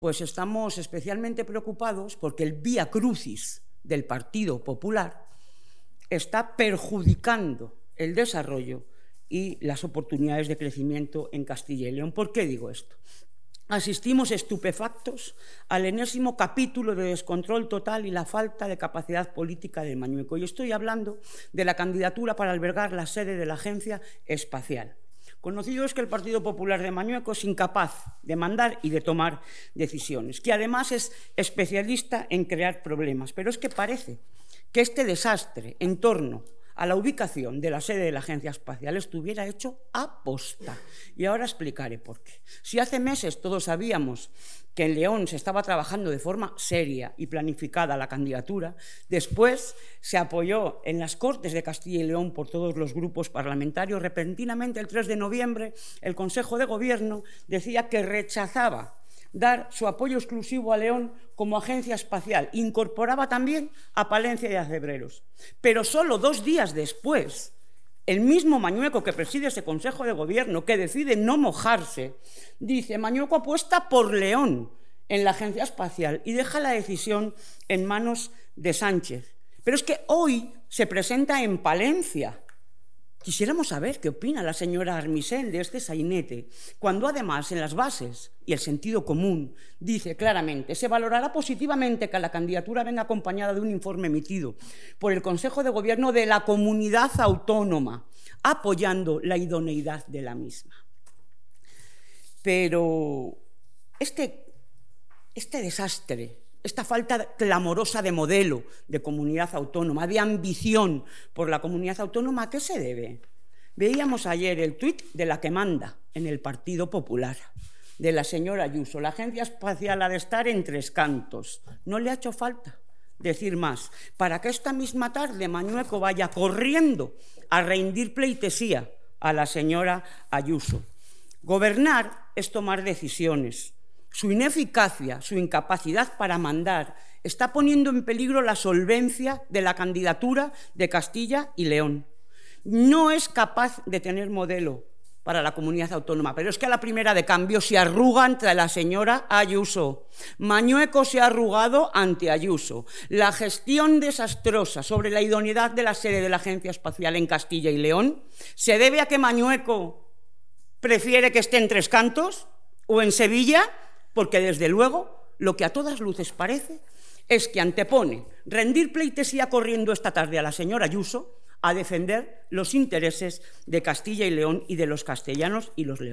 Pues estamos especialmente preocupados porque el vía crucis del Partido Popular está perjudicando el desarrollo y las oportunidades de crecimiento en Castilla y León. ¿Por qué digo esto? Asistimos estupefactos al enésimo capítulo de descontrol total y la falta de capacidad política de Mañueco. Y estoy hablando de la candidatura para albergar la sede de la Agencia Espacial. Conocido es que el Partido Popular de Mañueco es incapaz de mandar y de tomar decisiones, que además es especialista en crear problemas. Pero es que parece que este desastre en torno a la ubicación de la sede de la Agencia Espacial estuviera hecho aposta. Y ahora explicaré por qué. Si hace meses todos sabíamos que en León se estaba trabajando de forma seria y planificada la candidatura, después se apoyó en las Cortes de Castilla y León por todos los grupos parlamentarios. Repentinamente, el 3 de noviembre, el Consejo de Gobierno decía que rechazaba dar su apoyo exclusivo a León como agencia espacial. Incorporaba también a Palencia y a Cebreros. Pero solo 2 días después, el mismo Mañueco que preside ese Consejo de Gobierno, que decide no mojarse, dice: Mañueco apuesta por León en la agencia espacial y deja la decisión en manos de Sánchez. Pero es que hoy se presenta en Palencia. Quisiéramos saber qué opina la señora Armisen de este sainete, cuando además en las bases y el sentido común dice claramente: se valorará positivamente que la candidatura venga acompañada de un informe emitido por el Consejo de Gobierno de la comunidad autónoma, apoyando la idoneidad de la misma. Pero este desastre, esta falta clamorosa de modelo de comunidad autónoma, de ambición por la comunidad autónoma, ¿a qué se debe? Veíamos ayer el tuit de la que manda en el Partido Popular, de la señora Ayuso: la Agencia Espacial ha de estar en Tres Cantos. No le ha hecho falta decir más para que esta misma tarde Mañueco vaya corriendo a rendir pleitesía a la señora Ayuso. Gobernar es tomar decisiones. Su ineficacia, su incapacidad para mandar, está poniendo en peligro la solvencia de la candidatura de Castilla y León. No es capaz de tener modelo para la comunidad autónoma, pero es que a la primera de cambio se arruga ante la señora Ayuso. Mañueco se ha arrugado ante Ayuso. La gestión desastrosa sobre la idoneidad de la sede de la Agencia Espacial en Castilla y León se debe a que Mañueco prefiere que esté en Tres Cantos o en Sevilla, porque desde luego lo que a todas luces parece es que antepone rendir pleitesía corriendo esta tarde a la señora Ayuso a defender los intereses de Castilla y León y de los castellanos y los leoneses.